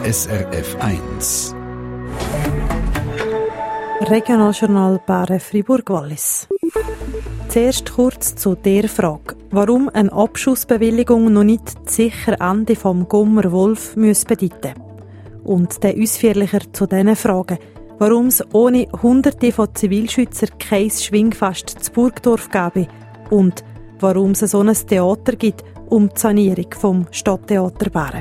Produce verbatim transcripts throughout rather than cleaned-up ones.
S R F eins. Regionaljournal Bären Fribourg-Wallis. Zuerst kurz zu der Frage, warum eine Abschussbewilligung noch nicht das sichere Ende vom Gummer Wolf muss bedeuten. Und dann ausführlicher zu diesen Fragen, warum es ohne Hunderte von Zivilschützern kein Schwingfest zu Burgdorf gäbe und warum es so ein Theater gibt um die Sanierung vom Stadttheater Bären.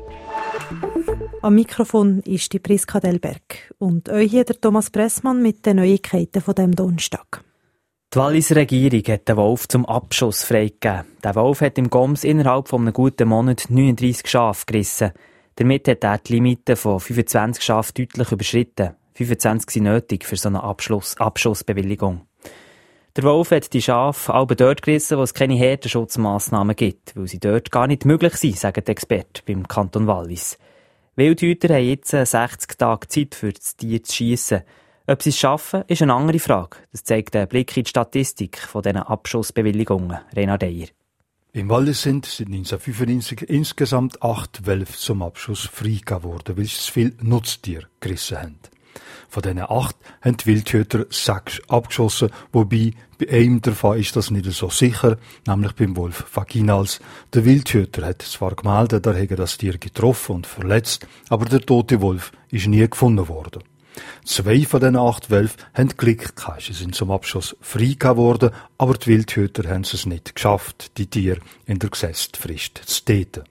Am Mikrofon ist die Priska Delberg und euch hier der Thomas Pressmann mit den Neuigkeiten von dem Donnerstag. Die Walliser Regierung hat den Wolf zum Abschuss freigegeben. Der Wolf hat im Goms innerhalb von einem guten Monat neununddreissig Schafe gerissen. Damit hat er die Limite von fünfundzwanzig Schafen deutlich überschritten. fünfundzwanzig sind nötig für so eine Abschluss, Abschussbewilligung. Der Wolf hat die Schafe alle dort gerissen, wo es keine Herdenschutzmassnahmen gibt, weil sie dort gar nicht möglich sind, sagen die Experten beim Kanton Wallis. Wildhüter haben jetzt sechzig Tage Zeit, für das Tier zu schiessen. Ob sie es schaffen, ist eine andere Frage. Das zeigt ein Blick in die Statistik von diesen Abschussbewilligungen. Renard Eyer. Im Wallis sind seit neunzehnhundertfünfundneunzig insgesamt acht Wölfe zum Abschuss freigegeben worden, weil sie zu viel Nutztiere gerissen haben. Von diesen acht haben die Wildhüter sechs abgeschossen, wobei bei einem davon ist das nicht so sicher, nämlich beim Wolf Vaginals. Der Wildhüter hat zwar gemeldet, er hätte das Tier getroffen und verletzt, aber der tote Wolf ist nie gefunden worden. Zwei von diesen acht Wölfen haben Glück gehabt. Sie sind zum Abschuss freigegeben worden, aber die Wildhüter haben es nicht geschafft, die Tiere in der gesetzten Frist zu töten.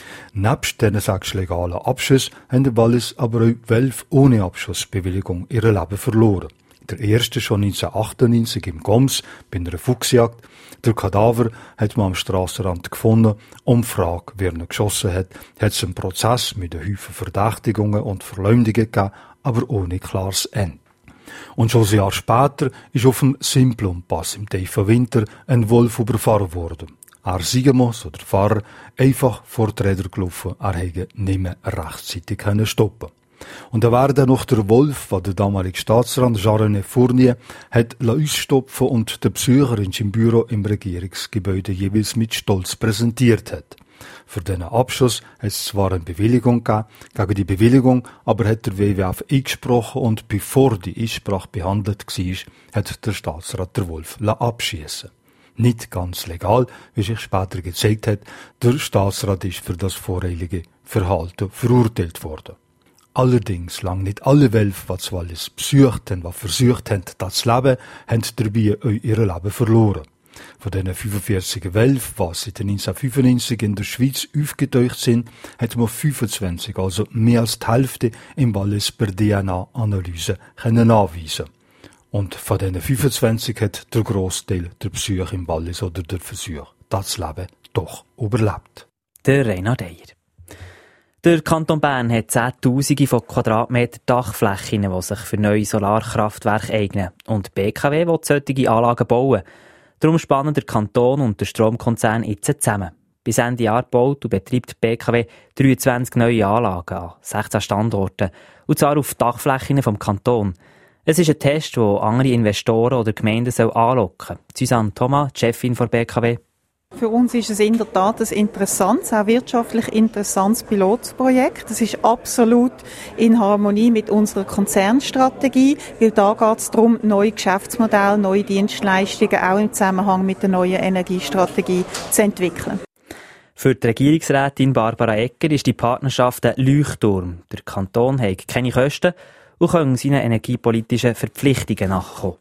Nebst diesen sechs legalen Abschüssen haben die Wallis aber auch Wölfe ohne Abschussbewilligung ihr Leben verloren. Der erste schon neunzehnhundertachtundneunzig im Goms bei einer Fuchsjagd. Der Kadaver hat man am Strassenrand gefunden. Um die Frage, wer ihn geschossen hat, hat es einen Prozess mit einem Haufen Verdächtigungen und Verleumdungen gegeben, aber ohne klares Ende. Und schon ein Jahr später ist auf dem Simplon-Pass im tiefen Winter ein Wolf überfahren worden. Er Siegemos, so der Fahrer, einfach vor die Räder gelaufen, er hätte nicht mehr rechtzeitig stoppen können. Und da war dann noch der Wolf, der der damalige Staatsrat Jean-René Fournier hat ausstopfen und der Besucher in seinem Büro im Regierungsgebäude jeweils mit Stolz präsentiert hat. Für diesen Abschuss hat es zwar eine Bewilligung gegeben, gegen die Bewilligung aber hat der W W F eingesprochen und bevor die Einsprache behandelt war, hat der Staatsrat der Wolf abschiessen. Nicht ganz legal, wie sich später gezeigt hat, der Staatsrat ist für das voreilige Verhalten verurteilt worden. Allerdings lang nicht alle Wölfe, die das Wallis besucht haben, die versucht haben, das zu leben, haben dabei auch ihr Leben verloren. Von diesen fünfundvierzig Wölfen, die seit neunzehnhundertfünfundneunzig in der Schweiz aufgetaucht sind, hat man fünfundzwanzig, also mehr als die Hälfte, im Wallis per D N A-Analyse nachweisen. Und von diesen fünfundzwanzig hat der Grossteil der Besuch im Wallis oder der Versuch, das Leben doch überlebt. Der Renard Eyer. Der Kanton Bern hat Zehntausende von Quadratmeter Dachflächen, die sich für neue Solarkraftwerke eignen. Und die B K W will solche Anlagen bauen. Darum spannen der Kanton und der Stromkonzern jetzt zusammen. Bis Ende Jahr baut und betreibt die B K W dreiundzwanzig neue Anlagen an sechzehn Standorten. Und zwar auf Dachflächen vom Kanton. Es ist ein Test, der andere Investoren oder Gemeinden anlocken soll. Susanne Thomas, Chefin der B K W. Für uns ist es in der Tat ein interessantes, auch wirtschaftlich interessantes Pilotprojekt. Das ist absolut in Harmonie mit unserer Konzernstrategie, weil da geht es darum, neue Geschäftsmodelle, neue Dienstleistungen auch im Zusammenhang mit der neuen Energiestrategie zu entwickeln. Für die Regierungsrätin Barbara Egger ist die Partnerschaft ein Leuchtturm. Der Kanton hat keine Kosten und kann seinen energiepolitischen Verpflichtungen nachkommen.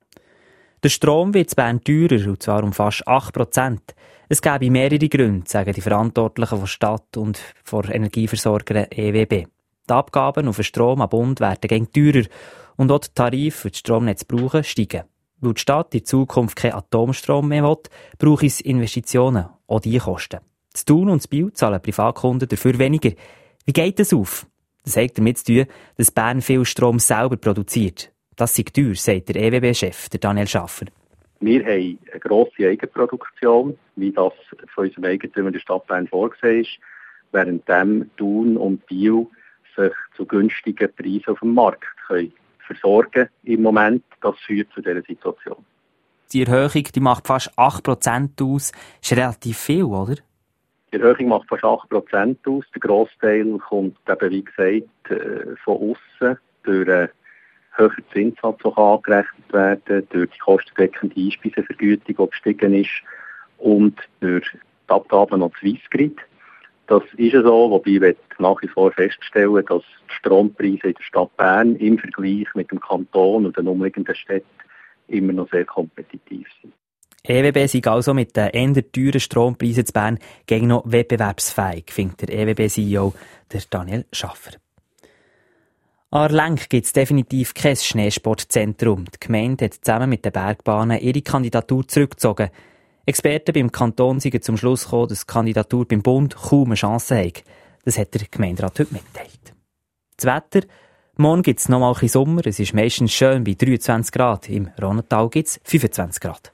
Der Strom wird in Bern teurer, und zwar um fast acht Prozent. Es gäbe mehrere Gründe, sagen die Verantwortlichen von Stadt und von Energieversorgerin E W B. Die Abgaben auf den Strom am Bund werden gegen teurer und auch die Tarife für das Stromnetz brauchen steigen. Weil die Stadt in Zukunft keinen Atomstrom mehr will, braucht es Investitionen, auch die kosten. Das Thun und das Biel zahlen Privatkunden dafür weniger. Wie geht das auf? Das hat damit zu tun, dass Bern viel Strom selber produziert. Das sei teuer, sagt der E W B-Chef, der Daniel Schaffer. Wir haben eine grosse Eigenproduktion, wie das von unserem Eigentümer der Stadt Bern vorgesehen ist, während Thun und Biel sich zu günstigen Preisen auf dem Markt können versorgen im Moment. Das führt zu dieser Situation. Die Erhöhung die macht fast acht Prozent aus. Das ist relativ viel, oder? Die Erhöhung macht fast acht Prozent aus. Der Grossteil kommt eben, wie gesagt, von aussen durch einen höheren Zinssatz, der angerechnet werden kann, durch die kostendeckende Einspeisevergütung, die gestiegen ist, und durch die Abgaben an Swissgrid. Das ist so, wobei ich nach wie vor feststellen, dass die Strompreise in der Stadt Bern im Vergleich mit dem Kanton und den umliegenden Städten immer noch sehr kompetitiv sind. E W B sei also mit den eher teuren Strompreisen zu Bern gegen noch wettbewerbsfähig, findet der E W B-C E O, der Daniel Schaffer. An Lenk gibt es definitiv kein Schneesportzentrum. Die Gemeinde hat zusammen mit den Bergbahnen ihre Kandidatur zurückgezogen. Experten beim Kanton sind zum Schluss gekommen, dass die Kandidatur beim Bund kaum eine Chance hat. Das hat der Gemeinderat heute mitgeteilt. Das Wetter: Morgen gibt es noch mal ein bisschen Sommer. Es ist meistens schön bei dreiundzwanzig Grad. Im Rhonental gibt es fünfundzwanzig Grad.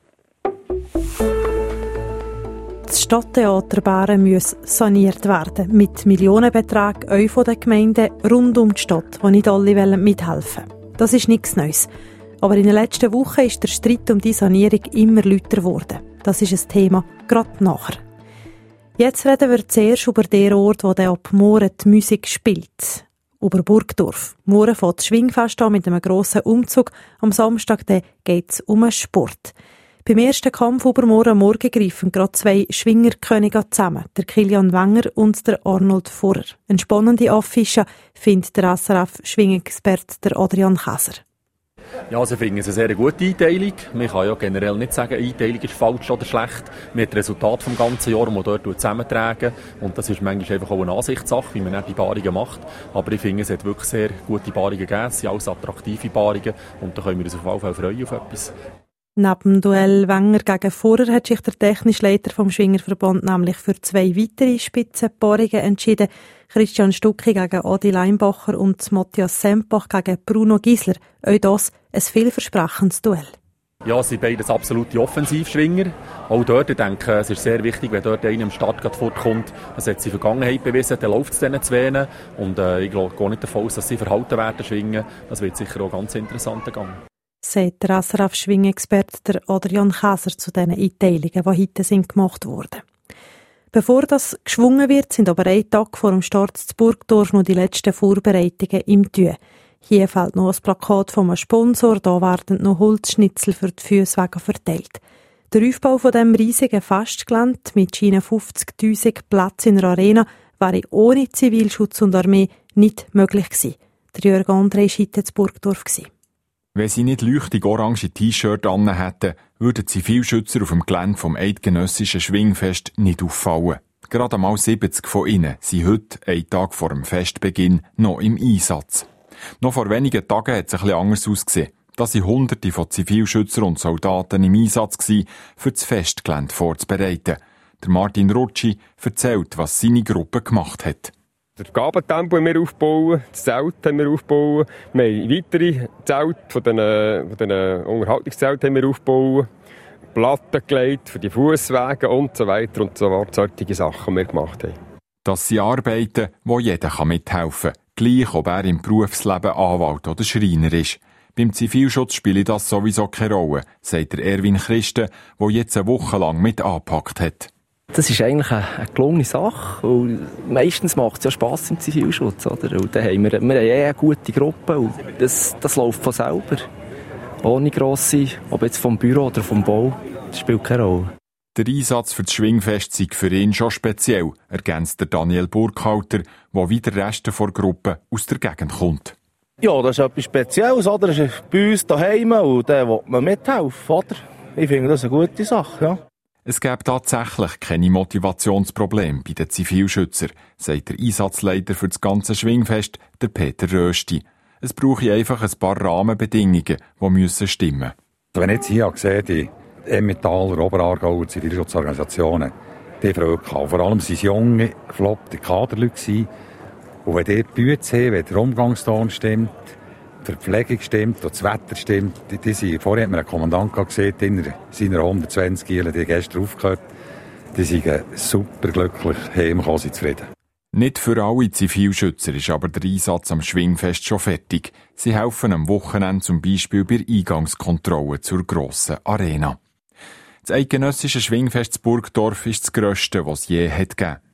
Das Stadttheater Bären muss saniert werden. Mit Millionenbeträgen auch von den Gemeinden rund um die Stadt, die nicht alle mithelfen wollen. Das ist nichts Neues. Aber in den letzten Wochen ist der Streit um die Sanierung immer lauter geworden. Das ist ein Thema, gerade nachher. Jetzt reden wir zuerst über den Ort, wo ab morgen die Musik spielt. Über Burgdorf. Morgen fängt das Schwingfest an mit einem grossen Umzug. Am Samstag geht es um einen Sport. Beim ersten Kampf übermorgen Morgen greifen gerade zwei Schwingerkönige zusammen, der Kilian Wenger und der Arnold Vorer. Eine spannende Affische findet der S R F-Schwingexperte der Adrian Käser. Ja, also ich finde es eine sehr gute Einteilung. Man kann ja generell nicht sagen, eine Einteilung ist falsch oder schlecht. Man hat das Resultat vom ganzen Jahr, das man dort zusammentragen. Und das ist manchmal einfach auch eine Ansichtssache, wie man die Paarungen macht. Aber ich finde, es hat wirklich sehr gute Paarungen gegeben. Es sind alles attraktive Paarungen. Und da können wir uns auf jeden Fall freuen auf etwas. Neben dem Duell Wenger gegen Vorer hat sich der technische Leiter vom Schwingerverband nämlich für zwei weitere Spitzenpaarungen entschieden. Christian Stucki gegen Adi Leinbacher und Matthias Sempach gegen Bruno Giesler. Auch das ein vielversprechendes Duell. Ja, es sind beides absolute Offensivschwinger. Auch dort, ich denke, es ist sehr wichtig, wenn dort einer im Start gerade fortkommt. Das hat sie in der Vergangenheit bewiesen, dann läuft es denen zu wenig. Und äh, ich glaube gar nicht davon aus, dass sie verhalten werden schwingen. Das wird sicher auch ganz interessant Gang. Sagt der S R F-Schwingexperte Adrian Käser zu diesen Einteilungen, die heute sind gemacht wurden. Bevor das geschwungen wird, sind aber einen Tag vor dem Start zu Burgdorf noch die letzten Vorbereitungen im Tue. Hier fehlt noch ein Plakat von einem Sponsor, da werden noch Holzschnitzel für die Füsswege verteilt. Der Aufbau von diesem riesigen Festgelände mit schienen fünfzigtausend Plätzen in der Arena wäre ohne Zivilschutz und Armee nicht möglich gewesen. Der Jörg André war heute zu Burgdorf. Wenn sie nicht leuchtig orange T-Shirt an hätten, würden Zivilschützer auf dem Gelände vom eidgenössischen Schwingfest nicht auffallen. Gerade einmal siebzig von ihnen sind heute, einen Tag vor dem Festbeginn, noch im Einsatz. Noch vor wenigen Tagen hat es ein bisschen anders ausgesehen. Da waren Hunderte von Zivilschützern und Soldaten im Einsatz gewesen, für das Festgelände vorzubereiten. Der Martin Rutschi erzählt, was seine Gruppe gemacht hat. Das Gabentempo haben wir aufgebaut, das Zelt haben wir aufgebaut, wir haben weitere Zelte von diesen, von diesen Unterhaltungszelten haben wir aufgebaut, Platten gelegt für die Fusswege und so weiter und so fort, solche Sachen, die wir gemacht haben. Das sind Arbeiten, wo jeder mithelfen kann, gleich ob er im Berufsleben Anwalt oder Schreiner ist. Beim Zivilschutz spielt das sowieso keine Rolle, sagt der Erwin Christen, der jetzt eine Woche lang mit angepackt hat. Das ist eigentlich eine, eine gelungene Sache. Und meistens macht es ja Spass im Zivilschutz. Oder? Und dann haben wir, wir haben eh eine gute Gruppe und das, das läuft von selber. Ohne grosse, ob jetzt vom Büro oder vom Bau, das spielt keine Rolle. Der Einsatz für das Schwingfest sei für ihn schon speziell, ergänzt der Daniel Burkhalter, der wie der Rest der Gruppe aus der Gegend kommt. Ja, das ist etwas Spezielles, oder? Das ist bei uns daheim und da will man mithelfen, oder? Ich finde das eine gute Sache, ja. Es gäbe tatsächlich keine Motivationsprobleme bei den Zivilschützern, sagt der Einsatzleiter für das ganze Schwingfest, der Peter Rösti. Es brauche einfach ein paar Rahmenbedingungen, die müssen stimmen. Wenn ich jetzt hier sehe, die Emmentaler, Oberaargauer Zivilschutzorganisationen, die Freude haben. Vor allem waren es junge, gefloppte Kaderleute. Und wenn die Bütze haben, wenn der Umgangston stimmt, die Verpflegung stimmt und das Wetter stimmt. Die, die sind, vorher hat mir ein Kommandant gesehen, in seiner hundertzwanzig Gielen, die gestern aufgehört. Die sind super glücklich, heimgekommen, sind zufrieden. Nicht für alle Zivilschützer ist aber der Einsatz am Schwingfest schon fertig. Sie helfen am Wochenende zum Beispiel bei der Eingangskontrolle zur grossen Arena. Das eidgenössische Schwingfest Burgdorf ist das grösste, was es je hat gegeben.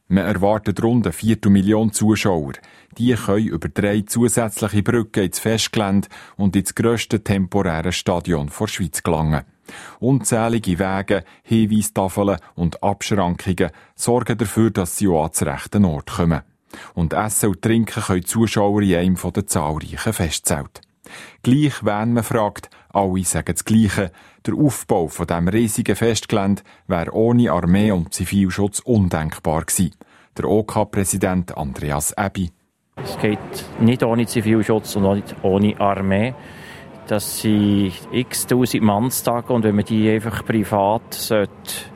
Man erwartet rund eine Viertelmillion Zuschauer. Die können über drei zusätzliche Brücken ins Festgelände und ins grösste temporäre Stadion der Schweiz gelangen. Unzählige Wege, Hinweistafeln und Abschrankungen sorgen dafür, dass sie auch ans rechte Ort kommen. Und Essen und Trinken können Zuschauer in einem der zahlreichen Festzelte. Gleich, wenn man fragt, alle sagen das Gleiche. Der Aufbau von diesem riesigen Festgelände wäre ohne Armee und Zivilschutz undenkbar gewesen. Der O K-Präsident Andreas Ebi. Es geht nicht ohne Zivilschutz und auch nicht ohne Armee. Das sind x-tausend Mannstage und wenn man die einfach privat sollte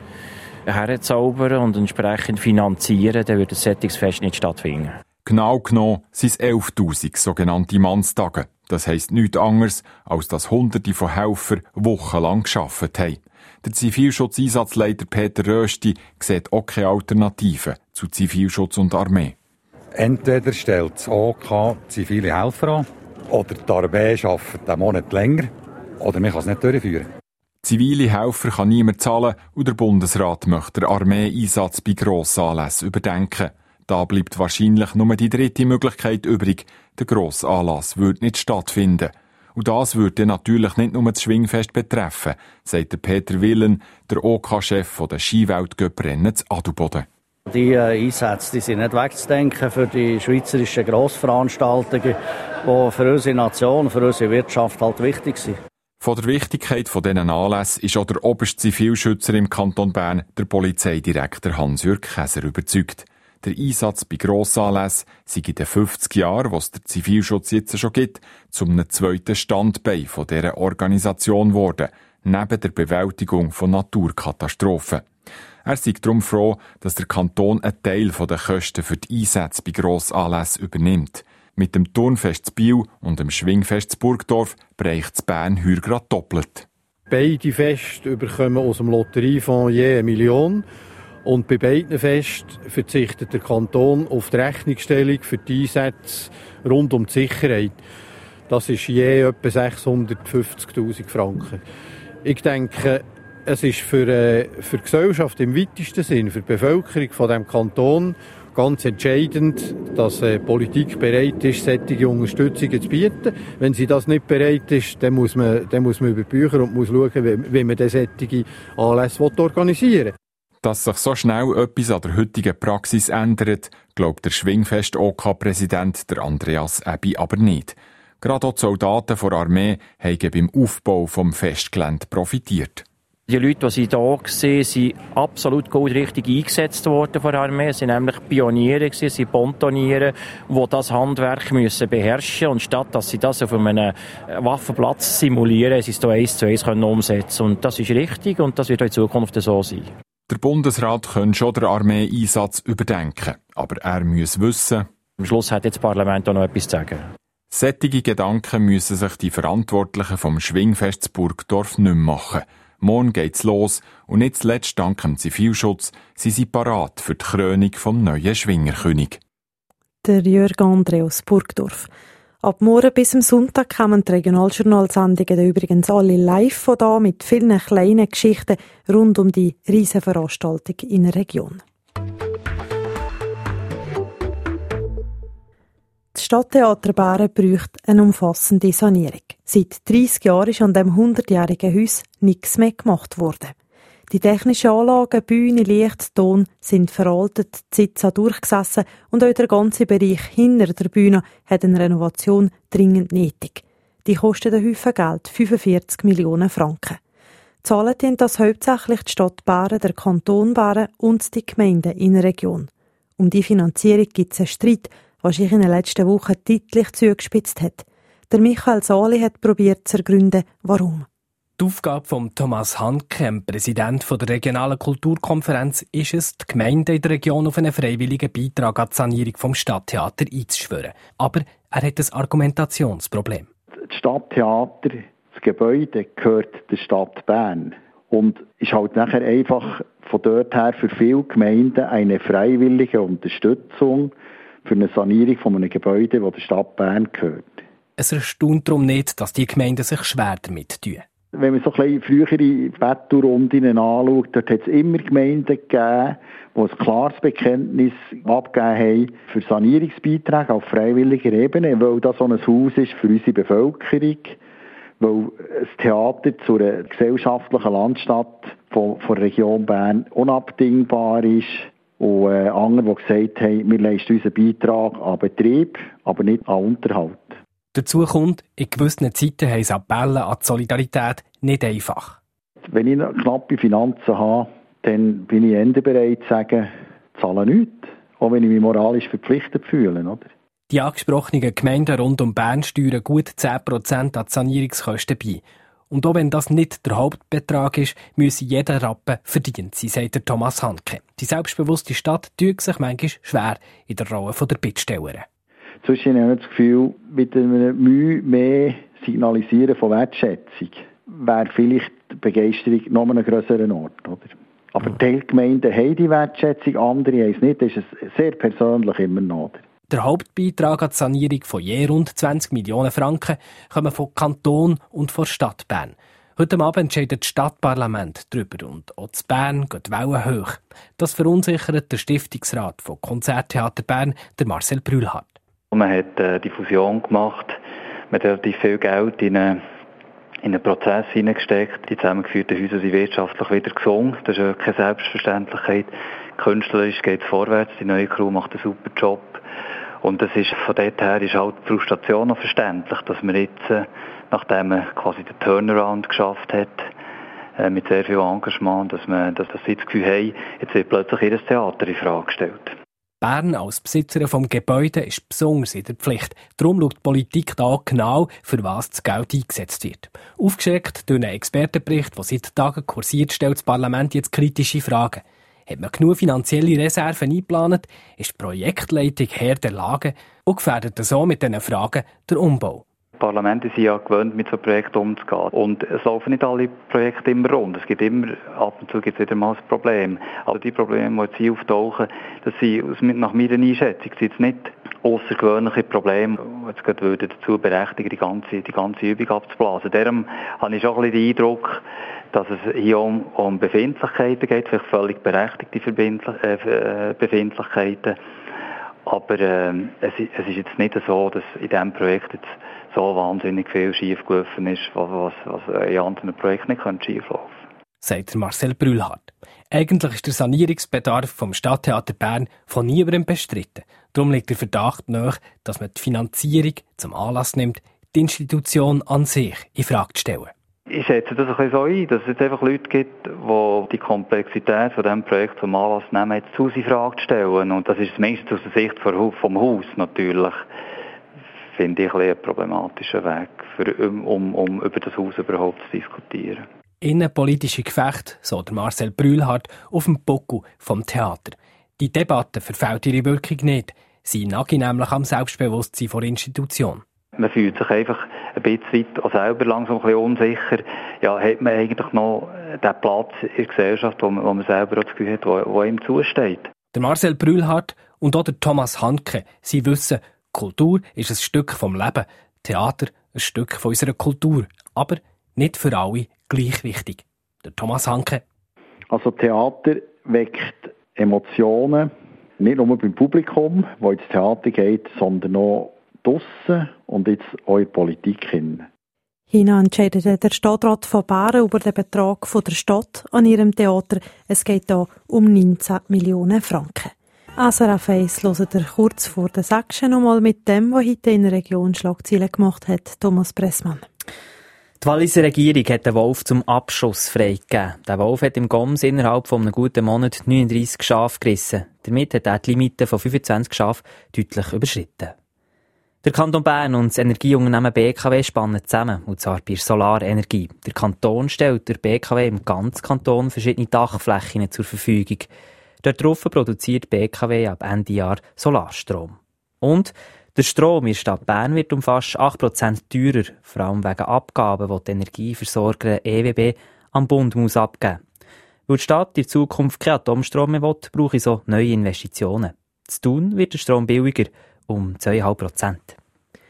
herzaubern und entsprechend finanzieren, dann würde das Sättigungsfest nicht stattfinden. Genau genommen sind es elftausend sogenannte Mannstage. Das heisst nichts anderes, als dass Hunderte von Helfern wochenlang gearbeitet haben. Der Zivilschutzeinsatzleiter Peter Rösti sieht auch keine Alternative zu Zivilschutz und Armee. Entweder stellt das O K zivile Helfer an, oder die Armee arbeitet einen Monat länger, oder man kann es nicht durchführen. Zivile Helfer kann niemand zahlen und der Bundesrat möchte den Armeeeinsatz bei Grossanlässen überdenken. Da bleibt wahrscheinlich nur die dritte Möglichkeit übrig. Der Grossanlass würde nicht stattfinden. Und das würde natürlich nicht nur das Schwingfest betreffen, sagt der Peter Willen, der O K-Chef der Skiweltcuprennen zu Adelboden. Die äh, Einsätze die sind nicht wegzudenken für die schweizerischen Grossveranstaltungen, die für unsere Nation, für unsere Wirtschaft halt wichtig sind. Von der Wichtigkeit dieser Anlässe ist auch der oberste Zivilschützer im Kanton Bern, der Polizeidirektor Hans-Jürg Käser, überzeugt. Der Einsatz bei Grossanlässen sei in den fünfzig Jahren, was der Zivilschutz jetzt schon gibt, zum einem zweiten Standbein von dieser Organisation geworden, neben der Bewältigung von Naturkatastrophen. Er sei darum froh, dass der Kanton einen Teil der Kosten für die Einsätze bei Grossanlässen übernimmt. Mit dem Turnfest zu Biel und dem Schwingfest zu Burgdorf bereicht es Bern heuer gerade doppelt. Beide Feste bekommen aus dem Lotteriefonds je eine Million. Und bei beiden Festen verzichtet der Kanton auf die Rechnungsstellung für die Einsätze rund um die Sicherheit. Das ist je etwa sechshundertfünfzigtausend Franken. Ich denke, es ist für, äh, für die Gesellschaft im weitesten Sinn, für die Bevölkerung von diesem Kanton ganz entscheidend, dass die äh, Politik bereit ist, solche Unterstützungen zu bieten. Wenn sie das nicht bereit ist, dann muss man, dann muss man über die Bücher und muss schauen, wie, wie man solche Anlässe organisieren will. Dass sich so schnell etwas an der heutigen Praxis ändert, glaubt der Schwingfest-O K-Präsident der Andreas Ebi aber nicht. Gerade auch die Soldaten der Armee haben beim Aufbau des Festgeländes profitiert. Die Leute, die hier waren, sind absolut gut richtig eingesetzt worden von der Armee. Sie waren nämlich Pioniere, sie sind Pontoniere, die das Handwerk müssen beherrschen mussten. Und statt dass sie das auf einem Waffenplatz simulieren, sie es hier eins zu eins umsetzen. Und das ist richtig und das wird auch in Zukunft so sein. Der Bundesrat könnte schon den Armeeeinsatz überdenken, aber er muss wissen, am Schluss hat jetzt das Parlament auch noch etwas zu sagen. Solche Gedanken müssen sich die Verantwortlichen vom Schwingfest Burgdorf nicht mehr machen. Morgen geht's los und nicht zuletzt dank dem Zivilschutz sind sie parat für die Krönung vom neuen Schwingerkönig. Der Jörg André aus Burgdorf. Ab morgen bis zum Sonntag kommen die Regionaljournalsendungen übrigens alle live von da mit vielen kleinen Geschichten rund um die Riesenveranstaltung in der Region. Das Stadttheater Bären braucht eine umfassende Sanierung. Seit dreissig Jahren ist an dem hundertjährigen Haus nichts mehr gemacht worden. Die technischen Anlagen, Bühne, Licht, Ton sind veraltet, die Sitze durchgesessen und auch der ganze Bereich hinter der Bühne hat eine Renovation dringend nötig. Die kostet einen Haufen Geld, fünfundvierzig Millionen Franken. Zahlen tun das hauptsächlich die Stadt Bären, der Kanton Bären und die Gemeinden in der Region. Um die Finanzierung gibt es einen Streit, was sich in den letzten Wochen deutlich zugespitzt hat. Der Michael Sali hat probiert zu ergründen, warum. Die Aufgabe von Thomas Hanke, dem Präsident der regionalen Kulturkonferenz, ist es, die Gemeinden in der Region auf einen freiwilligen Beitrag an die Sanierung des Stadttheaters einzuschwören. Aber er hat ein Argumentationsproblem. Das Stadttheater, das Gebäude, gehört der Stadt Bern und ist halt nachher einfach von dort her für viele Gemeinden eine freiwillige Unterstützung für eine Sanierung von einem Gebäude, das der Stadt Bern gehört. Es erstaunt darum nicht, dass die Gemeinden sich schwer damit tun. Wenn man so ein bisschen frühere Bettelrunden anschaut, dort hat es immer Gemeinden gegeben, die ein klares Bekenntnis abgegeben haben für Sanierungsbeiträge auf freiwilliger Ebene, weil das so ein Haus ist für unsere Bevölkerung, weil das Theater zu einer gesellschaftlichen Landstadt von, von der Region Bern unabdingbar ist. Und äh, andere, die gesagt haben, wir leisten unseren Beitrag an Betrieb, aber nicht an Unterhalt. Dazu kommt, in gewissen Zeiten haben sie Appelle an die Solidarität nicht einfach. Wenn ich noch knappe Finanzen habe, dann bin ich eher bereit zu sagen, zahle nichts, auch wenn ich mich moralisch verpflichtet fühle. Oder? Die angesprochenen Gemeinden rund um Bern steuern gut zehn Prozent an die Sanierungskosten bei. Und auch wenn das nicht der Hauptbetrag ist, müsse jeder Rappen verdient sein, sagt der Thomas Hanke. Die selbstbewusste Stadt tut sich manchmal schwer in der Rolle der Bittstellerin. Zwischen habe ich das Gefühl, mit einer Mühe mehr Signalisieren von Wertschätzung wäre vielleicht die Begeisterung noch an einem grösseren Ort. Oder? Aber mhm. Teilgemeinden haben die Wertschätzung, andere haben es nicht. Das ist sehr persönlich immer noch. Oder? Der Hauptbeitrag an die Sanierung von je rund zwanzig Millionen Franken kommt vom Kanton und von der Stadt Bern. Heute Abend entscheidet das Stadtparlament darüber und auch in Bern geht die Wellen hoch. Das verunsichert der Stiftungsrat von Konzerttheater Bern, der Marcel Brühlhardt. Man hat äh, die Fusion gemacht, man hat relativ viel Geld in einen, in einen Prozess hineingesteckt. Die zusammengeführten Häuser sind wirtschaftlich wieder gesungen. Das ist ja keine Selbstverständlichkeit. Künstlerisch geht es vorwärts, die neue Crew macht einen super Job. Und das ist, von dort her ist halt die Frustration noch verständlich, dass man jetzt, äh, nachdem man quasi den Turnaround geschafft hat, äh, mit sehr viel Engagement, dass, man, dass, dass sie das Gefühl haben, jetzt wird plötzlich ihr Theater in Frage gestellt. Bern als Besitzerin vom Gebäude ist besonders in der Pflicht. Darum schaut die Politik da genau, für was das Geld eingesetzt wird. Aufgeschickt durch einen Expertenbericht, der seit Tagen kursiert, stellt das Parlament jetzt kritische Fragen. Hat man genug finanzielle Reserven eingeplant? Ist die Projektleitung Herr der Lage? Und gefährdet so mit diesen Fragen der Umbau? Parlamente sind ja gewöhnt, mit so Projekten umzugehen. Und es laufen nicht alle Projekte immer rund. Es gibt immer, ab und zu gibt es wieder mal ein Problem. Aber die Probleme, die jetzt hier auftauchen, das sind nach meiner Einschätzung sind jetzt nicht außergewöhnliche Probleme, die jetzt gerade würden dazu berechtigen, die ganze, die ganze Übung abzublasen. Darum habe ich schon ein bisschen den Eindruck, dass es hier um, um Befindlichkeiten geht, vielleicht völlig berechtigte Verbindlich- äh, Befindlichkeiten. Aber äh, es, es ist jetzt nicht so, dass in diesem Projekt jetzt so wahnsinnig viel schiefgelaufen ist, was, was in anderen Projekten nicht schieflaufen könnte. Sagt Marcel Brühlhardt. Eigentlich ist der Sanierungsbedarf vom Stadttheater Bern von niemandem bestritten. Darum liegt der Verdacht nahe, dass man die Finanzierung zum Anlass nimmt, die Institution an sich in Frage zu stellen. Ich schätze das ein bisschen so ein, dass es jetzt einfach Leute gibt, die die Komplexität von diesem Projekt zum Anlass nehmen, jetzt zu in Frage zu stellen. Und das ist meistens aus der Sicht vom Haus natürlich. Finde ich ein, ein problematischer Weg, für, um, um über das Haus überhaupt zu diskutieren. Innenpolitische Gefechte, so der Marcel Brühlhardt, auf dem Buckel vom Theater. Die Debatte verfehlt ihre Wirkung nicht. Sie nagt nämlich am Selbstbewusstsein der Institution. Man fühlt sich einfach ein bisschen weit auch selber langsam ein bisschen unsicher. Ja, hat man eigentlich noch den Platz in der Gesellschaft, wo man, wo man selber auch das Gefühl hat, wo, wo ihm zusteht? Der Marcel Brühlhardt und auch der Thomas Hanke, sie wissen, Kultur ist ein Stück vom Leben, Theater ein Stück von unserer Kultur, aber nicht für alle gleich wichtig. Der Thomas Hanke. Also Theater weckt Emotionen, nicht nur beim Publikum, das ins Theater geht, sondern auch draussen und jetzt auch in der Politik hin. Hina entscheidet der Stadtrat von Bären über den Betrag der Stadt an ihrem Theater. Es geht hier um neunzehn Millionen Franken. S R F eins hört ihr kurz vor der Sechsten nochmal mit dem, was heute in der Region Schlagzeilen gemacht hat, Thomas Pressmann. Die Walliser Regierung hat den Wolf zum Abschuss freigegeben. Der Wolf hat im Goms innerhalb von einem guten Monat neununddreissig Schafe gerissen. Damit hat er die Limite von fünfundzwanzig Schafen deutlich überschritten. Der Kanton Bern und das Energieunternehmen B K W spannen zusammen, und zwar bei Solarenergie. Der Kanton stellt der B K W im ganzen Kanton verschiedene Dachflächen zur Verfügung. Darauf produziert B K W ab Ende Jahr Solarstrom. Und der Strom in der Stadt Bern wird um fast acht Prozent teurer, vor allem wegen Abgaben, die die Energieversorgerin E W B am Bund muss abgeben muss. Weil die Stadt in Zukunft keinen Atomstrom mehr will, brauche ich so neue Investitionen. Zu tun wird der Strom billiger, um zwei Komma fünf Prozent.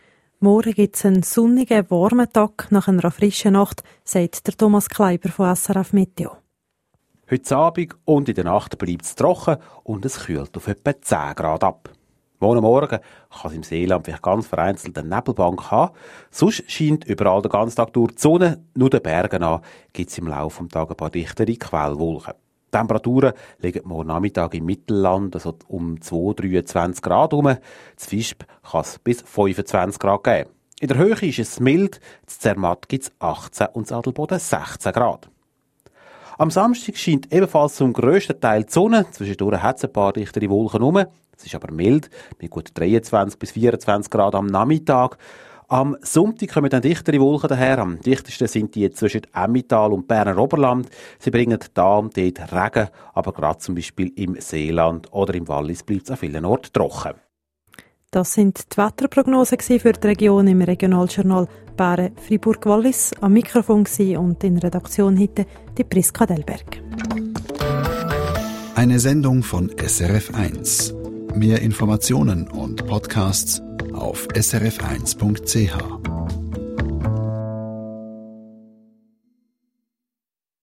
Morgen gibt es einen sonnigen, warmen Tag nach einer frischen Nacht, sagt der Thomas Kleiber von S R F Meteo. Heute Abend und in der Nacht bleibt es trocken und es kühlt auf etwa zehn Grad ab. Morgen Morgen kann es im Seeland vielleicht ganz vereinzelt eine Nebelbank haben. Sonst scheint überall den ganzen Tag durch die Sonne. Nur den Bergen an gibt es im Laufe des Tages ein paar dichtere Quellwolken. Die Temperaturen liegen morgen Nachmittag im Mittelland also um zwei bis dreiundzwanzig Grad herum. Zu Visp kann es bis fünfundzwanzig Grad geben. In der Höhe ist es mild, zu Zermatt gibt es achtzehn und zu Adelboden sechzehn Grad. Am Samstag scheint ebenfalls zum grössten Teil die Sonne. Zwischendurch hat es ein paar dichtere Wolken herum. Es ist aber mild, mit gut dreiundzwanzig bis vierundzwanzig Grad am Nachmittag. Am Sonntag kommen dann dichtere Wolken daher. Am dichtesten sind die zwischen Emmental und Berner Oberland. Sie bringen da und dort Regen, aber gerade zum Beispiel im Seeland oder im Wallis bleibt es an vielen Orten trocken. Das sind die Wetterprognosen für die Region im Regionaljournal Bären Fribourg-Wallis. Am Mikrofon und in der Redaktion heute die Priska Delberg. Eine Sendung von S R F eins. Mehr Informationen und Podcasts auf s r f eins punkt c h.